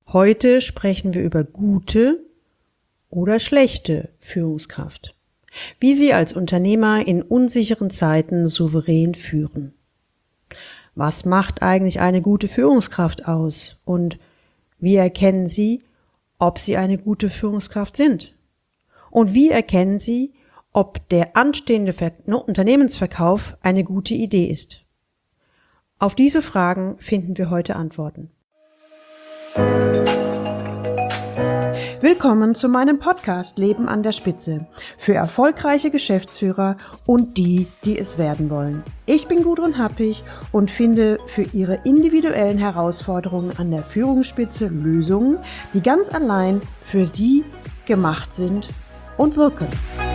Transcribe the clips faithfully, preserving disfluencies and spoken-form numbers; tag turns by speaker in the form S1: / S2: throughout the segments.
S1: Heute sprechen wir über gute oder schlechte Führungskraft. Wie Sie als Unternehmer in unsicheren Zeiten souverän führen. Was macht eigentlich eine gute Führungskraft aus? Und wie erkennen Sie, ob Sie eine gute Führungskraft sind? Und wie erkennen Sie, ob der anstehende Ver- Unternehmensverkauf eine gute Idee ist? Auf diese Fragen finden wir heute Antworten. Willkommen zu meinem Podcast Leben an der Spitze für erfolgreiche Geschäftsführer und die, die es werden wollen. Ich bin Gudrun Happig und finde für Ihre individuellen Herausforderungen an der Führungsspitze Lösungen, die ganz allein für Sie gemacht sind und wirken.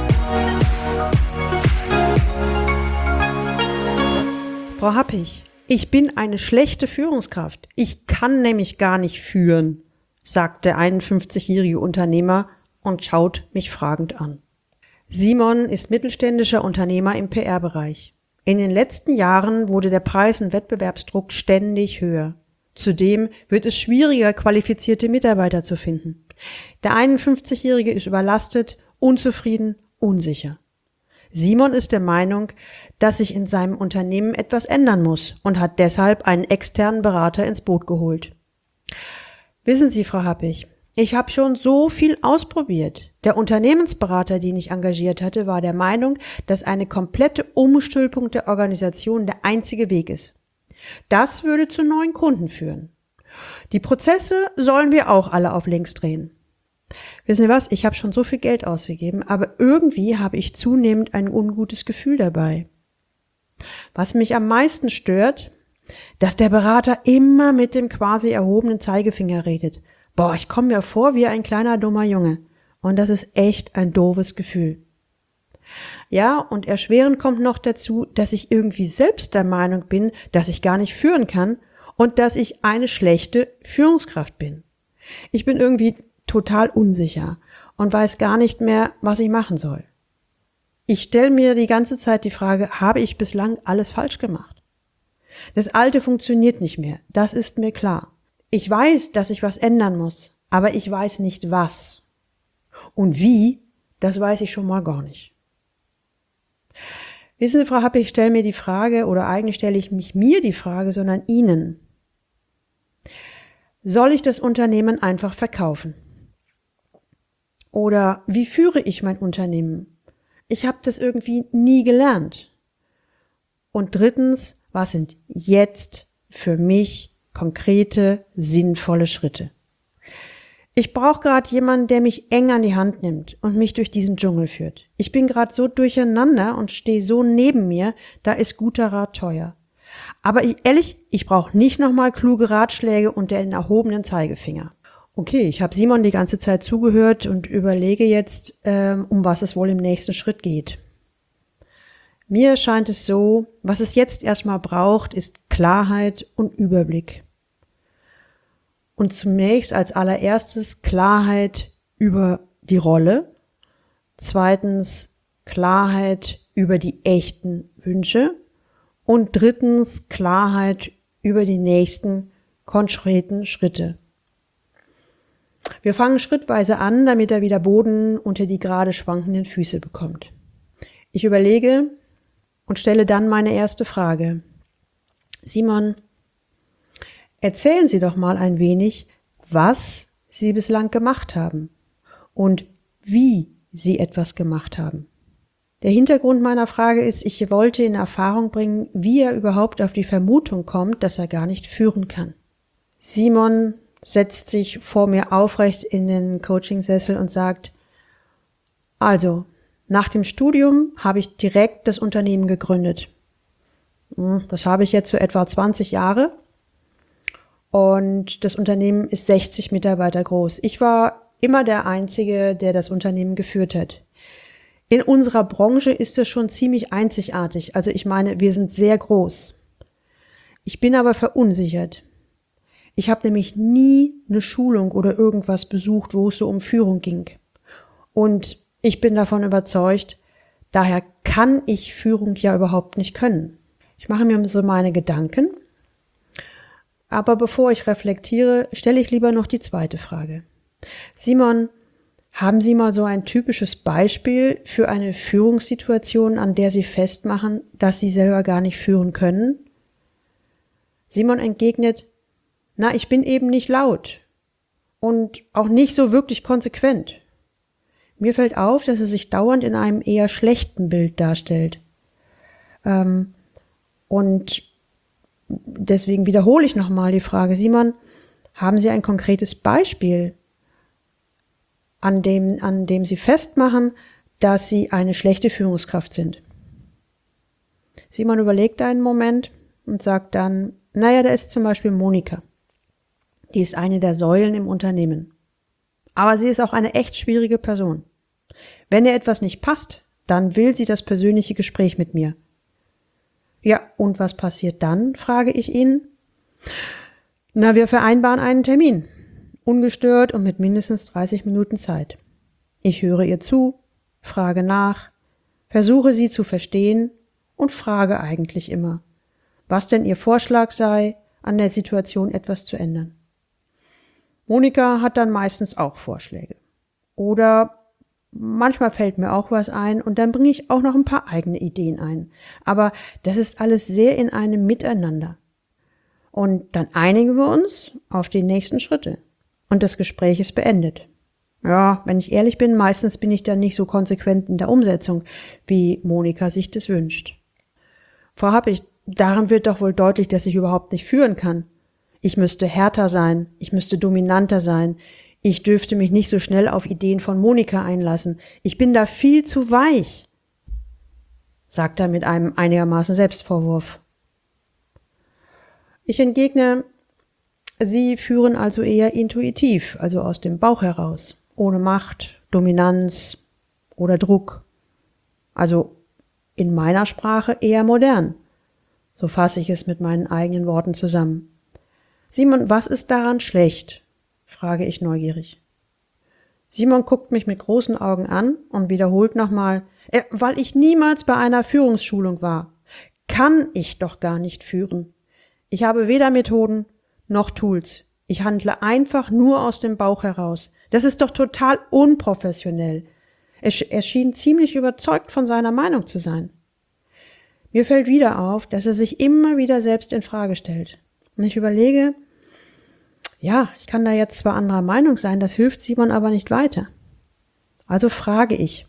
S1: Frau Happig, ich bin eine schlechte Führungskraft. Ich kann nämlich gar nicht führen, sagt der einundfünfzigjährige Unternehmer und schaut mich fragend an. Simon ist mittelständischer Unternehmer im P R-Bereich. In den letzten Jahren wurde der Preis- und Wettbewerbsdruck ständig höher. Zudem wird es schwieriger, qualifizierte Mitarbeiter zu finden. Der einundfünfzigjährige ist überlastet, unzufrieden, unsicher. Simon ist der Meinung, dass sich in seinem Unternehmen etwas ändern muss und hat deshalb einen externen Berater ins Boot geholt. Wissen Sie, Frau Happig, ich habe schon so viel ausprobiert. Der Unternehmensberater, den ich engagiert hatte, war der Meinung, dass eine komplette Umstülpung der Organisation der einzige Weg ist. Das würde zu neuen Kunden führen. Die Prozesse sollen wir auch alle auf links drehen. Wissen Sie was, ich habe schon so viel Geld ausgegeben, aber irgendwie habe ich zunehmend ein ungutes Gefühl dabei. Was mich am meisten stört, dass der Berater immer mit dem quasi erhobenen Zeigefinger redet. Boah, ich komme mir vor wie ein kleiner dummer Junge. Und das ist echt ein doofes Gefühl. Ja, und erschwerend kommt noch dazu, dass ich irgendwie selbst der Meinung bin, dass ich gar nicht führen kann und dass ich eine schlechte Führungskraft bin. Ich bin irgendwie total unsicher und weiß gar nicht mehr, was ich machen soll. Ich stelle mir die ganze Zeit die Frage, habe ich bislang alles falsch gemacht? Das Alte funktioniert nicht mehr, das ist mir klar. Ich weiß, dass ich was ändern muss, aber ich weiß nicht was. Und wie, das weiß ich schon mal gar nicht. Wissen Sie, Frau Happig, ich stelle mir die Frage, oder eigentlich stelle ich mich mir die Frage, sondern Ihnen. Soll ich das Unternehmen einfach verkaufen? Oder wie führe ich mein Unternehmen? Ich habe das irgendwie nie gelernt. Und drittens, was sind jetzt für mich konkrete, sinnvolle Schritte? Ich brauche gerade jemanden, der mich eng an die Hand nimmt und mich durch diesen Dschungel führt. Ich bin gerade so durcheinander und stehe so neben mir, da ist guter Rat teuer. Aber ich, ehrlich, ich brauche nicht nochmal kluge Ratschläge und den erhobenen Zeigefinger. Okay, ich habe Simon die ganze Zeit zugehört und überlege jetzt, ähm, um was es wohl im nächsten Schritt geht. Mir scheint es so, was es jetzt erstmal braucht, ist Klarheit und Überblick. Und zunächst als allererstes Klarheit über die Rolle. Zweitens Klarheit über die echten Wünsche. Und drittens Klarheit über die nächsten konkreten Schritte. Wir fangen schrittweise an, damit er wieder Boden unter die gerade schwankenden Füße bekommt. Ich überlege und stelle dann meine erste Frage. Simon, erzählen Sie doch mal ein wenig, was Sie bislang gemacht haben und wie Sie etwas gemacht haben. Der Hintergrund meiner Frage ist, ich wollte in Erfahrung bringen, wie er überhaupt auf die Vermutung kommt, dass er gar nicht führen kann. Simon setzt sich vor mir aufrecht in den Coachingsessel und sagt, also, nach dem Studium habe ich direkt das Unternehmen gegründet. Das habe ich jetzt für etwa zwanzig Jahre und das Unternehmen ist sechzig Mitarbeiter groß. Ich war immer der Einzige, der das Unternehmen geführt hat. In unserer Branche ist es schon ziemlich einzigartig, also ich meine, wir sind sehr groß. Ich bin aber verunsichert. Ich habe nämlich nie eine Schulung oder irgendwas besucht, wo es so um Führung ging. Und ich bin davon überzeugt, daher kann ich Führung ja überhaupt nicht können. Ich mache mir so meine Gedanken Aber bevor ich reflektiere, stelle ich lieber noch die zweite Frage. Simon, haben Sie mal so ein typisches Beispiel für eine Führungssituation, an der Sie festmachen, dass Sie selber gar nicht führen können? Simon entgegnet, na, ich bin eben nicht laut und auch nicht so wirklich konsequent. Mir fällt auf, dass er sich dauernd in einem eher schlechten Bild darstellt. Ähm, und deswegen wiederhole ich nochmal die Frage, Simon, haben Sie ein konkretes Beispiel, an dem, an dem Sie festmachen, dass Sie eine schlechte Führungskraft sind? Simon überlegt einen Moment und sagt dann, naja, da ist zum Beispiel Monika. Die ist eine der Säulen im Unternehmen. Aber sie ist auch eine echt schwierige Person. Wenn ihr etwas nicht passt, dann will sie das persönliche Gespräch mit mir. Ja, und was passiert dann, frage ich ihn. Na, wir vereinbaren einen Termin. Ungestört und mit mindestens dreißig Minuten Zeit. Ich höre ihr zu, frage nach, versuche sie zu verstehen und frage eigentlich immer, was denn ihr Vorschlag sei, an der Situation etwas zu ändern. Monika hat dann meistens auch Vorschläge. Oder manchmal fällt mir auch was ein und dann bringe ich auch noch ein paar eigene Ideen ein. Aber das ist alles sehr in einem Miteinander. Und dann einigen wir uns auf die nächsten Schritte. Und das Gespräch ist beendet. Ja, wenn ich ehrlich bin, meistens bin ich dann nicht so konsequent in der Umsetzung, wie Monika sich das wünscht. Frau Happig, daran wird doch wohl deutlich, dass ich überhaupt nicht führen kann. Ich müsste härter sein, ich müsste dominanter sein, ich dürfte mich nicht so schnell auf Ideen von Monika einlassen. Ich bin da viel zu weich, sagt er mit einem einigermaßen Selbstvorwurf. Ich entgegne, Sie führen also eher intuitiv, also aus dem Bauch heraus, ohne Macht, Dominanz oder Druck. Also in meiner Sprache eher modern. So fasse ich es mit meinen eigenen Worten zusammen. Simon, was ist daran schlecht? Frage ich neugierig. Simon guckt mich mit großen Augen an und wiederholt nochmal, äh, weil ich niemals bei einer Führungsschulung war, kann ich doch gar nicht führen. Ich habe weder Methoden noch Tools. Ich handle einfach nur aus dem Bauch heraus. Das ist doch total unprofessionell. Er, er schien ziemlich überzeugt von seiner Meinung zu sein. Mir fällt wieder auf, dass er sich immer wieder selbst in Frage stellt. Und ich überlege, ja, ich kann da jetzt zwar anderer Meinung sein, das hilft Simon aber nicht weiter. Also frage ich.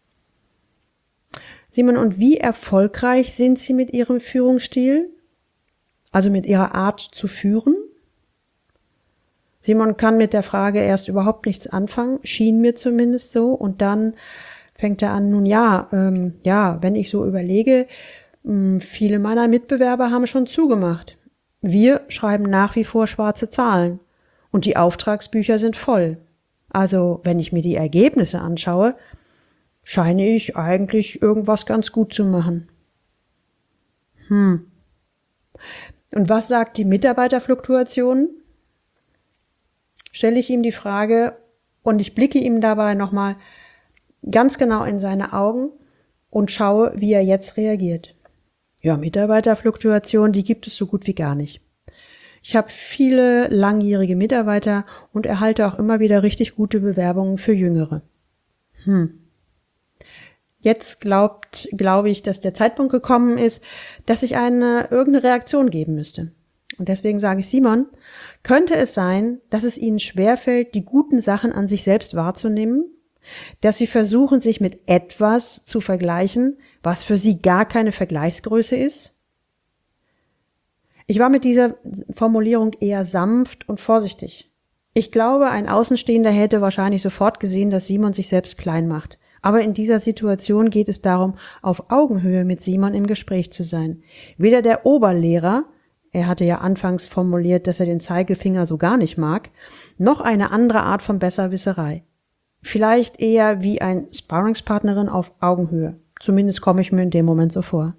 S1: Simon, und wie erfolgreich sind Sie mit Ihrem Führungsstil? Also mit Ihrer Art zu führen? Simon kann mit der Frage erst überhaupt nichts anfangen, schien mir zumindest so. Und dann fängt er an, nun ja, ähm, ja, wenn ich so überlege, mh, viele meiner Mitbewerber haben schon zugemacht. Wir schreiben nach wie vor schwarze Zahlen und die Auftragsbücher sind voll. Also, wenn ich mir die Ergebnisse anschaue, scheine ich eigentlich irgendwas ganz gut zu machen. Hm. Und was sagt die Mitarbeiterfluktuation? Stelle ich ihm die Frage und ich blicke ihm dabei nochmal ganz genau in seine Augen und schaue, wie er jetzt reagiert. Ja, Mitarbeiterfluktuation, die gibt es so gut wie gar nicht. Ich habe viele langjährige Mitarbeiter und erhalte auch immer wieder richtig gute Bewerbungen für Jüngere. Hm. Jetzt glaubt, glaube ich, dass der Zeitpunkt gekommen ist, dass ich eine irgendeine Reaktion geben müsste. Und deswegen sage ich, Simon, könnte es sein, dass es Ihnen schwerfällt, die guten Sachen an sich selbst wahrzunehmen? Dass Sie versuchen, sich mit etwas zu vergleichen, was für Sie gar keine Vergleichsgröße ist? Ich war mit dieser Formulierung eher sanft und vorsichtig. Ich glaube, ein Außenstehender hätte wahrscheinlich sofort gesehen, dass Simon sich selbst klein macht. Aber in dieser Situation geht es darum, auf Augenhöhe mit Simon im Gespräch zu sein. Weder der Oberlehrer, er hatte ja anfangs formuliert, dass er den Zeigefinger so gar nicht mag, noch eine andere Art von Besserwisserei. Vielleicht eher wie ein Sparringspartnerin auf Augenhöhe. Zumindest komme ich mir in dem Moment so vor.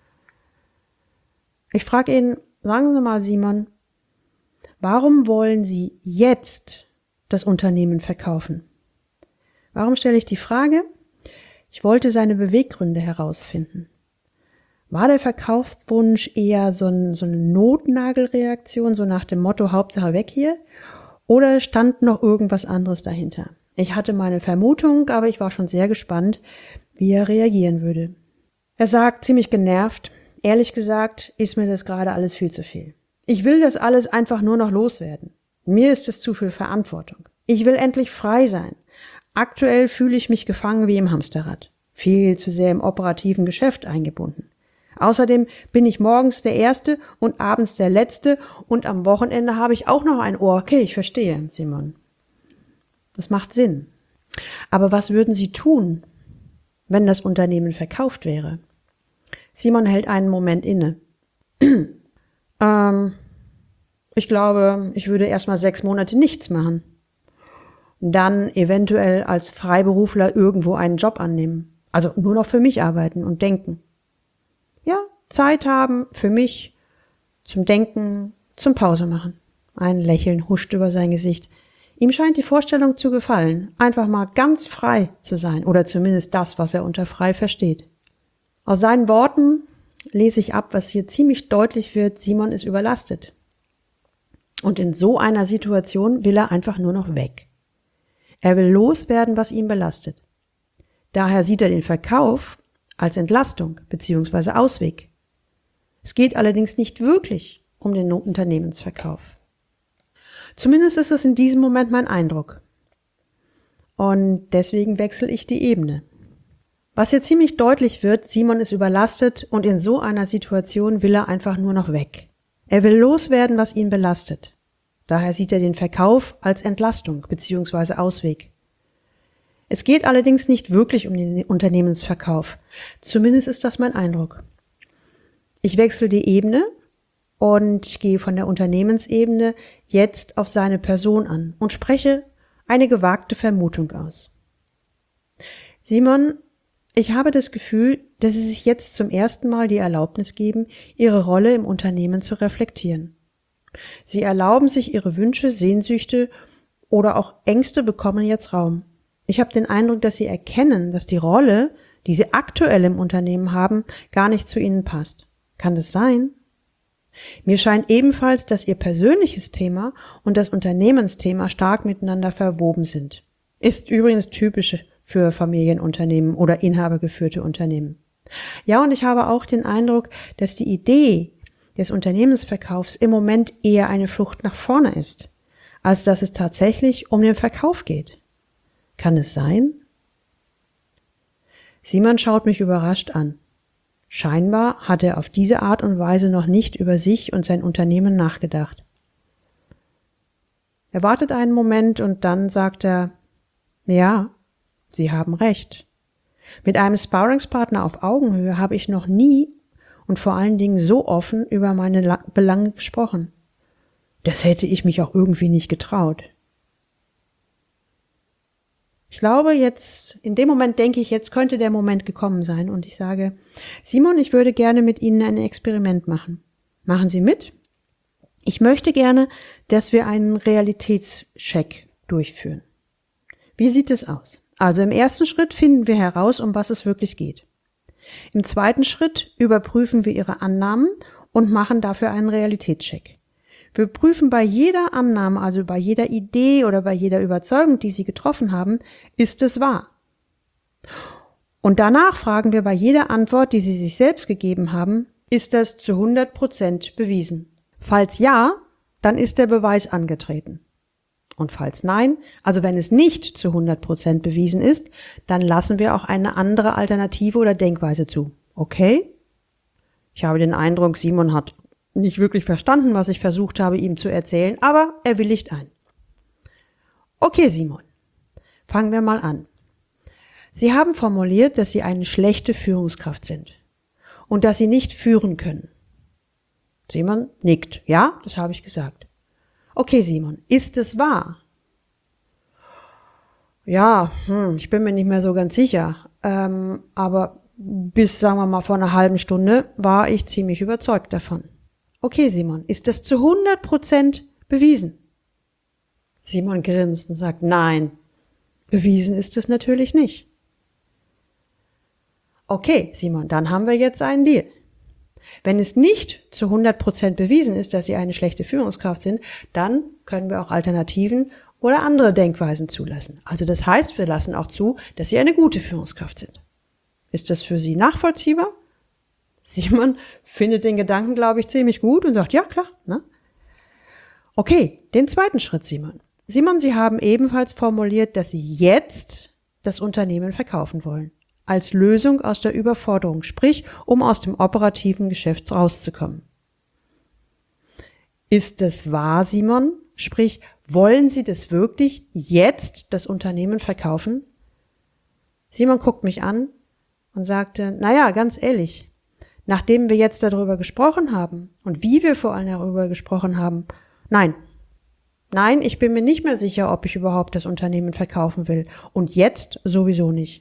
S1: Ich frage ihn, sagen Sie mal, Simon, warum wollen Sie jetzt das Unternehmen verkaufen? Warum stelle ich die Frage? Ich wollte seine Beweggründe herausfinden. War der Verkaufswunsch eher so, ein, so eine Notnagelreaktion, so nach dem Motto Hauptsache weg hier? Oder stand noch irgendwas anderes dahinter? Ich hatte meine Vermutung, aber ich war schon sehr gespannt, wie er reagieren würde. Er sagt ziemlich genervt, ehrlich gesagt ist mir das gerade alles viel zu viel. Ich will das alles einfach nur noch loswerden. Mir ist es zu viel Verantwortung. Ich will endlich frei sein. Aktuell fühle ich mich gefangen wie im Hamsterrad. Viel zu sehr im operativen Geschäft eingebunden. Außerdem bin ich morgens der Erste und abends der Letzte und am Wochenende habe ich auch noch ein Ohr. Okay, ich verstehe, Simon. Das macht Sinn. Aber was würden Sie tun, wenn das Unternehmen verkauft wäre? Simon hält einen Moment inne. ähm, ich glaube, ich würde erstmal sechs Monate nichts machen. Dann eventuell als Freiberufler irgendwo einen Job annehmen. Also nur noch für mich arbeiten und denken. Ja, Zeit haben für mich, zum Denken, zum Pause machen. Ein Lächeln huscht über sein Gesicht. Ihm scheint die Vorstellung zu gefallen, einfach mal ganz frei zu sein, oder zumindest das, was er unter frei versteht. Aus seinen Worten lese ich ab, was hier ziemlich deutlich wird, Simon ist überlastet. Und in so einer Situation will er einfach nur noch weg. Er will loswerden, was ihn belastet. Daher sieht er den Verkauf als Entlastung bzw. Ausweg. Es geht allerdings nicht wirklich um den Unternehmensverkauf. Zumindest ist es in diesem Moment mein Eindruck. Und deswegen wechsle ich die Ebene. Was hier ziemlich deutlich wird, Simon ist überlastet und in so einer Situation will er einfach nur noch weg. Er will loswerden, was ihn belastet. Daher sieht er den Verkauf als Entlastung bzw. Ausweg. Es geht allerdings nicht wirklich um den Unternehmensverkauf. Zumindest ist das mein Eindruck. Ich wechsle die Ebene und ich gehe von der Unternehmensebene jetzt auf seine Person an und spreche eine gewagte Vermutung aus. Simon, ich habe das Gefühl, dass Sie sich jetzt zum ersten Mal die Erlaubnis geben, Ihre Rolle im Unternehmen zu reflektieren. Sie erlauben sich Ihre Wünsche, Sehnsüchte oder auch Ängste bekommen jetzt Raum. Ich habe den Eindruck, dass Sie erkennen, dass die Rolle, die Sie aktuell im Unternehmen haben, gar nicht zu Ihnen passt. Kann das sein? Mir scheint ebenfalls, dass Ihr persönliches Thema und das Unternehmensthema stark miteinander verwoben sind. Ist übrigens typisch für Familienunternehmen oder inhabergeführte Unternehmen. Ja, und ich habe auch den Eindruck, dass die Idee des Unternehmensverkaufs im Moment eher eine Flucht nach vorne ist, als dass es tatsächlich um den Verkauf geht. Kann es sein? Simon schaut mich überrascht an. Scheinbar hat er auf diese Art und Weise noch nicht über sich und sein Unternehmen nachgedacht. Er wartet einen Moment und dann sagt er, ja, Sie haben recht. Mit einem Sparringspartner auf Augenhöhe habe ich noch nie und vor allen Dingen so offen über meine Belange gesprochen. Das hätte ich mich auch irgendwie nicht getraut. Ich glaube jetzt, in dem Moment denke ich, jetzt könnte der Moment gekommen sein und ich sage, Simon, ich würde gerne mit Ihnen ein Experiment machen. Machen Sie mit? Ich möchte gerne, dass wir einen Realitätscheck durchführen. Wie sieht es aus? Also im ersten Schritt finden wir heraus, um was es wirklich geht. Im zweiten Schritt überprüfen wir Ihre Annahmen und machen dafür einen Realitätscheck. Wir prüfen bei jeder Annahme, also bei jeder Idee oder bei jeder Überzeugung, die Sie getroffen haben, ist es wahr? Und danach fragen wir bei jeder Antwort, die Sie sich selbst gegeben haben, ist das zu hundert Prozent bewiesen? Falls ja, dann ist der Beweis angetreten. Und falls nein, also wenn es nicht zu hundert Prozent bewiesen ist, dann lassen wir auch eine andere Alternative oder Denkweise zu. Okay? Ich habe den Eindruck, Simon hat nicht wirklich verstanden, was ich versucht habe, ihm zu erzählen, aber er willigt ein. Okay, Simon, fangen wir mal an. Sie haben formuliert, dass Sie eine schlechte Führungskraft sind und dass Sie nicht führen können. Simon nickt. Ja, das habe ich gesagt. Okay, Simon, ist es wahr? Ja, hm, ich bin mir nicht mehr so ganz sicher, ähm, aber bis, sagen wir mal, vor einer halben Stunde war ich ziemlich überzeugt davon. Okay, Simon, ist das zu hundert Prozent bewiesen? Simon grinst und sagt, nein, bewiesen ist es natürlich nicht. Okay, Simon, dann haben wir jetzt einen Deal. Wenn es nicht zu hundert Prozent bewiesen ist, dass Sie eine schlechte Führungskraft sind, dann können wir auch Alternativen oder andere Denkweisen zulassen. Also das heißt, wir lassen auch zu, dass Sie eine gute Führungskraft sind. Ist das für Sie nachvollziehbar? Simon findet den Gedanken, glaube ich, ziemlich gut und sagt, ja klar. Ne? Okay, den zweiten Schritt, Simon. Simon, Sie haben ebenfalls formuliert, dass Sie jetzt das Unternehmen verkaufen wollen. Als Lösung aus der Überforderung, sprich, um aus dem operativen Geschäft rauszukommen. Ist das wahr, Simon? Sprich, wollen Sie das wirklich jetzt das Unternehmen verkaufen? Simon guckt mich an und sagte, naja, ganz ehrlich, nachdem wir jetzt darüber gesprochen haben und wie wir vor allem darüber gesprochen haben, nein, nein, ich bin mir nicht mehr sicher, ob ich überhaupt das Unternehmen verkaufen will und jetzt sowieso nicht.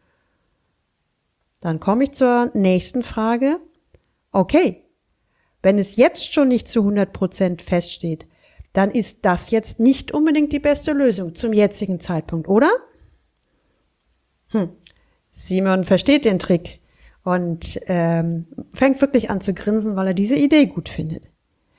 S1: Dann komme ich zur nächsten Frage. Okay, wenn es jetzt schon nicht zu hundert Prozent feststeht, dann ist das jetzt nicht unbedingt die beste Lösung zum jetzigen Zeitpunkt, oder? Hm. Simon versteht den Trick und ähm, fängt wirklich an zu grinsen, weil er diese Idee gut findet.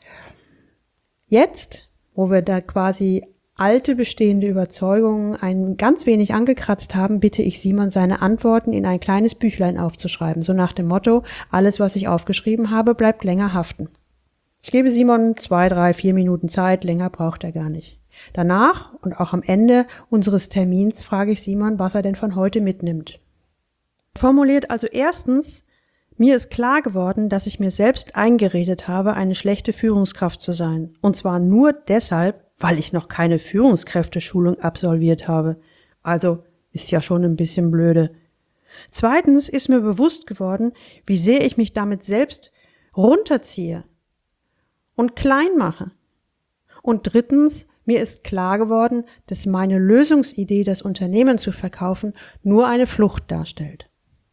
S1: Jetzt, wo wir da quasi alte bestehende Überzeugungen ein ganz wenig angekratzt haben, bitte ich Simon, seine Antworten in ein kleines Büchlein aufzuschreiben, so nach dem Motto, alles, was ich aufgeschrieben habe, bleibt länger haften. Ich gebe Simon zwei, drei, vier Minuten Zeit, länger braucht er gar nicht. Danach und auch am Ende unseres Termins frage ich Simon, was er denn von heute mitnimmt. Formuliert also erstens, mir ist klar geworden, dass ich mir selbst eingeredet habe, eine schlechte Führungskraft zu sein. Und zwar nur deshalb, weil ich noch keine Führungskräfteschulung absolviert habe. Also ist ja schon ein bisschen blöde. Zweitens ist mir bewusst geworden, wie sehr ich mich damit selbst runterziehe und klein mache. Und drittens, mir ist klar geworden, dass meine Lösungsidee, das Unternehmen zu verkaufen, nur eine Flucht darstellt.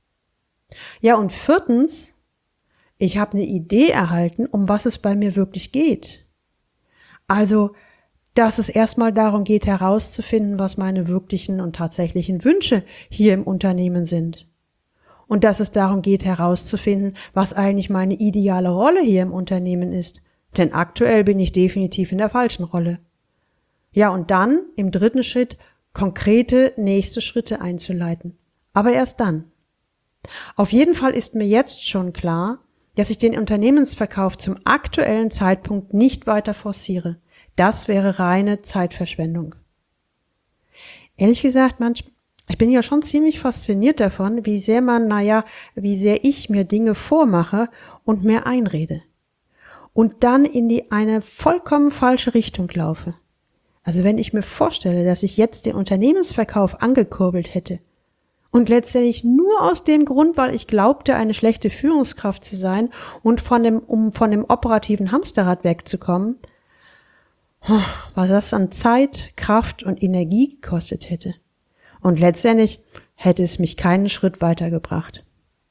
S1: Ja, und viertens, ich habe eine Idee erhalten, um was es bei mir wirklich geht. Also, dass es erstmal darum geht, herauszufinden, was meine wirklichen und tatsächlichen Wünsche hier im Unternehmen sind. Und dass es darum geht, herauszufinden, was eigentlich meine ideale Rolle hier im Unternehmen ist. Denn aktuell bin ich definitiv in der falschen Rolle. Ja, und dann im dritten Schritt konkrete nächste Schritte einzuleiten. Aber erst dann. Auf jeden Fall ist mir jetzt schon klar, dass ich den Unternehmensverkauf zum aktuellen Zeitpunkt nicht weiter forciere. Das wäre reine Zeitverschwendung. Ehrlich gesagt, manchmal, ich bin ja schon ziemlich fasziniert davon, wie sehr man, naja, wie sehr ich mir Dinge vormache und mir einrede. Und dann in die eine vollkommen falsche Richtung laufe. Also wenn ich mir vorstelle, dass ich jetzt den Unternehmensverkauf angekurbelt hätte und letztendlich nur aus dem Grund, weil ich glaubte, eine schlechte Führungskraft zu sein und von dem, um von dem operativen Hamsterrad wegzukommen, was das an Zeit, Kraft und Energie gekostet hätte. Und letztendlich hätte es mich keinen Schritt weitergebracht.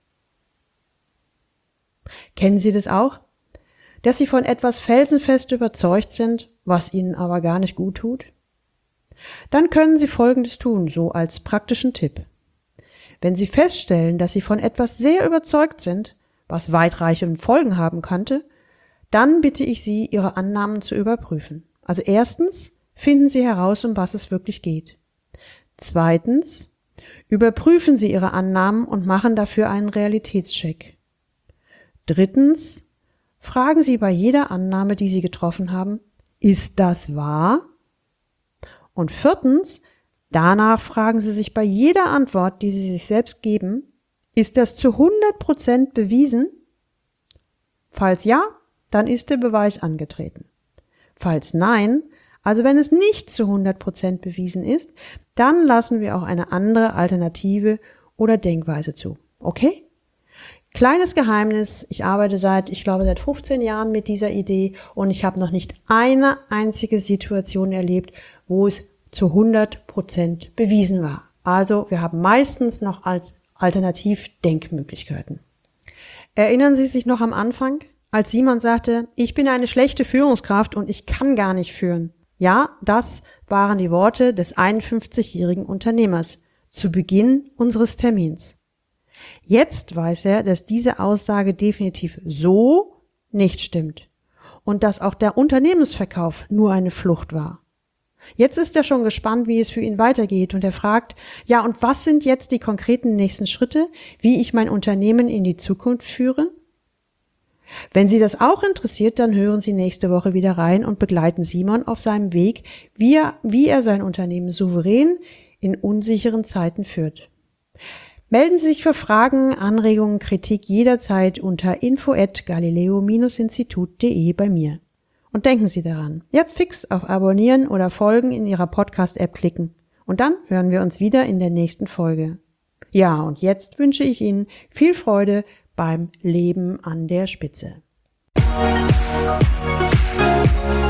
S1: Kennen Sie das auch? Dass Sie von etwas felsenfest überzeugt sind, was Ihnen aber gar nicht gut tut? Dann können Sie Folgendes tun, so als praktischen Tipp. Wenn Sie feststellen, dass Sie von etwas sehr überzeugt sind, was weitreichende Folgen haben könnte, dann bitte ich Sie, Ihre Annahmen zu überprüfen. Also erstens, finden Sie heraus, um was es wirklich geht. Zweitens, überprüfen Sie Ihre Annahmen und machen dafür einen Realitätscheck. Drittens, fragen Sie bei jeder Annahme, die Sie getroffen haben, ist das wahr? Und viertens, danach fragen Sie sich bei jeder Antwort, die Sie sich selbst geben, ist das zu hundert Prozent bewiesen? Falls ja, dann ist der Beweis angetreten. Falls nein, also wenn es nicht zu hundert Prozent bewiesen ist, dann lassen wir auch eine andere Alternative oder Denkweise zu. Okay? Kleines Geheimnis, ich arbeite seit, ich glaube, seit fünfzehn Jahren mit dieser Idee und ich habe noch nicht eine einzige Situation erlebt, wo es zu hundert Prozent bewiesen war. Also wir haben meistens noch als Alternativdenkmöglichkeiten. Erinnern Sie sich noch am Anfang, als Simon sagte, ich bin eine schlechte Führungskraft und ich kann gar nicht führen? Ja, das waren die Worte des einundfünfzigjährigen Unternehmers zu Beginn unseres Termins. Jetzt weiß er, dass diese Aussage definitiv so nicht stimmt und dass auch der Unternehmensverkauf nur eine Flucht war. Jetzt ist er schon gespannt, wie es für ihn weitergeht und er fragt, ja, und was sind jetzt die konkreten nächsten Schritte, wie ich mein Unternehmen in die Zukunft führe? Wenn Sie das auch interessiert, dann hören Sie nächste Woche wieder rein und begleiten Simon auf seinem Weg, wie er, wie er sein Unternehmen souverän in unsicheren Zeiten führt. Melden Sie sich für Fragen, Anregungen, Kritik jederzeit unter info at galileo Bindestrich institut punkt de bei mir. Und denken Sie daran, jetzt fix auf Abonnieren oder Folgen in Ihrer Podcast-App klicken. Und dann hören wir uns wieder in der nächsten Folge. Ja, und jetzt wünsche ich Ihnen viel Freude beim Leben an der Spitze.